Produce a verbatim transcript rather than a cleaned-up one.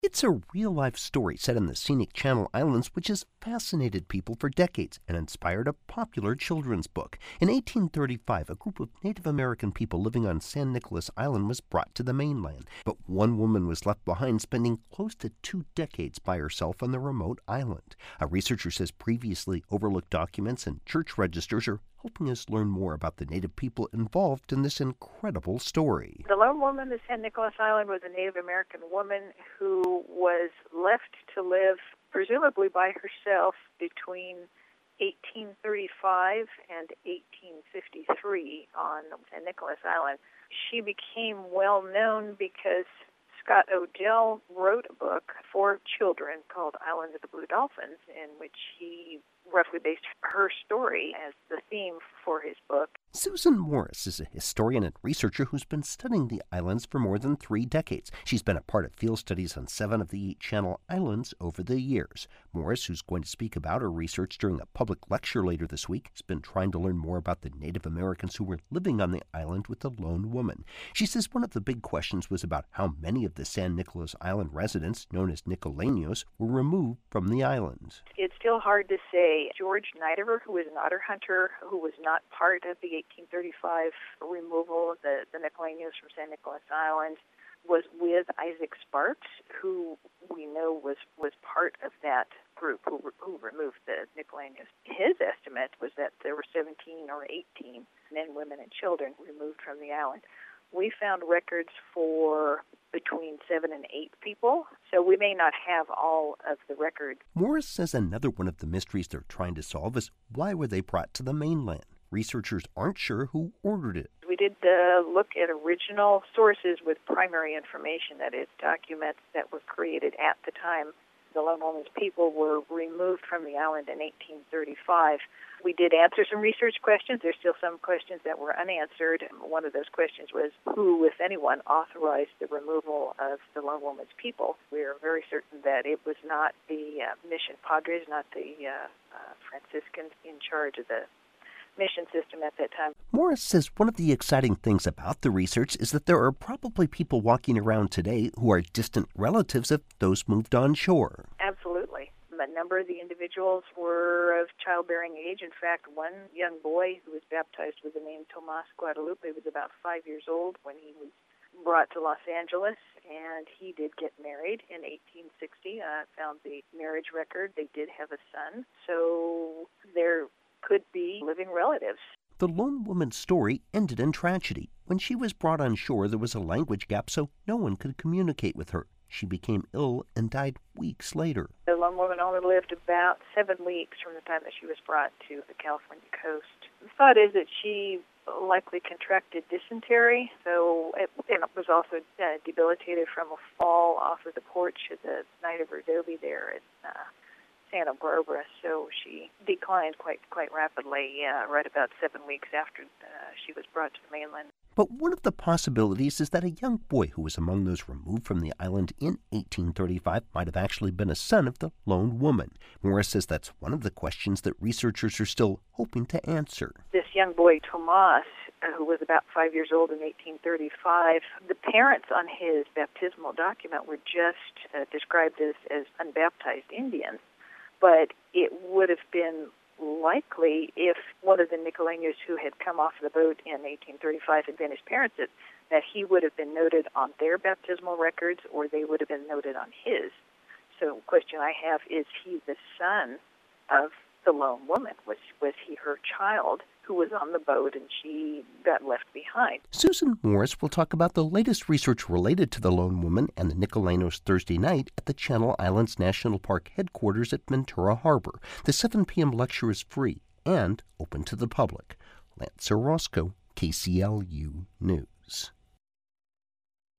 It's a real-life story set in the scenic Channel Islands, which has fascinated people for decades and inspired a popular children's book. In eighteen thirty-five, a group of Native American people living on San Nicolas Island was brought to the mainland. But one woman was left behind, spending close to two decades by herself on the remote island. A researcher says previously overlooked documents and church registers are helping us learn more about the Native people involved in this incredible story. The lone woman of San Nicolas Island was a Native American woman who was left to live, presumably by herself, between eighteen thirty-five and eighteen fifty-three on San Nicolas Island. She became well known because Scott Odell wrote a book for children called Island of the Blue Dolphins, in which he roughly based her story as the theme for his book. Susan Morris is a historian and researcher who's been studying the islands for more than three decades. She's been a part of field studies on seven of the eight Channel Islands over the years. Morris, who's going to speak about her research during a public lecture later this week, has been trying to learn more about the Native Americans who were living on the island with the lone woman. She says one of the big questions was about how many of the San Nicolas Island residents, known as Nicoleños, were removed from the island. It's still hard to say. George Nidever, who was an otter hunter, who was not part of the eighteen thirty-five removal of the, the Nicoleños from San Nicolas Island, was with Isaac Sparks, who we know was, was part of that group who, who removed the Nicoleños. His estimate was that there were seventeen or eighteen men, women, and children removed from the island. We found records for between seven and eight people, so we may not have all of the records. Morris says another one of the mysteries they're trying to solve is why were they brought to the mainland? Researchers aren't sure who ordered it. We did uh, look at original sources with primary information, that is, documents that were created at the time the Lone Woman's people were removed from the island in eighteen thirty-five. We did answer some research questions. There's still some questions that were unanswered. One of those questions was who, if anyone, authorized the removal of the Lone Woman's people. We are very certain that it was not the uh, Mission Padres, not the uh, uh, Franciscans in charge of the mission system at that time. Morris says one of the exciting things about the research is that there are probably people walking around today who are distant relatives of those moved on shore. Absolutely. A number of the individuals were of childbearing age. In fact, one young boy who was baptized with the name Tomas Guadalupe was about five years old when he was brought to Los Angeles, and he did get married in eighteen sixty. I uh, found the marriage record. They did have a son, so there could be living relatives. The lone woman's story ended in tragedy. When she was brought on shore, there was a language gap, so no one could communicate with her. She became ill and died weeks later. The lone woman only lived about seven weeks from the time that she was brought to the California coast. The thought is that she likely contracted dysentery, so it, and it was also uh, debilitated from a fall off of the porch of the Night of Adobe there at uh, Santa Barbara, so she declined quite quite rapidly uh, right about seven weeks after uh, she was brought to the mainland. But one of the possibilities is that a young boy who was among those removed from the island in eighteen thirty-five might have actually been a son of the lone woman. Morris says that's one of the questions that researchers are still hoping to answer. This young boy, Tomas, uh, who was about five years old in eighteen thirty-five, the parents on his baptismal document were just uh, described as, as unbaptized Indians. But it would have been likely if one of the Nicoleños who had come off the boat in eighteen thirty-five had been his parents, that, that he would have been noted on their baptismal records or they would have been noted on his. So the question I have, is he the son of the lone woman? Was, was he her child who was on the boat and she got left behind? Susan Morris will talk about the latest research related to the lone woman and the Nicoleños Thursday night at the Channel Islands National Park headquarters at Ventura Harbor. The seven p.m. lecture is free and open to the public. Lance Orozco, K C L U News.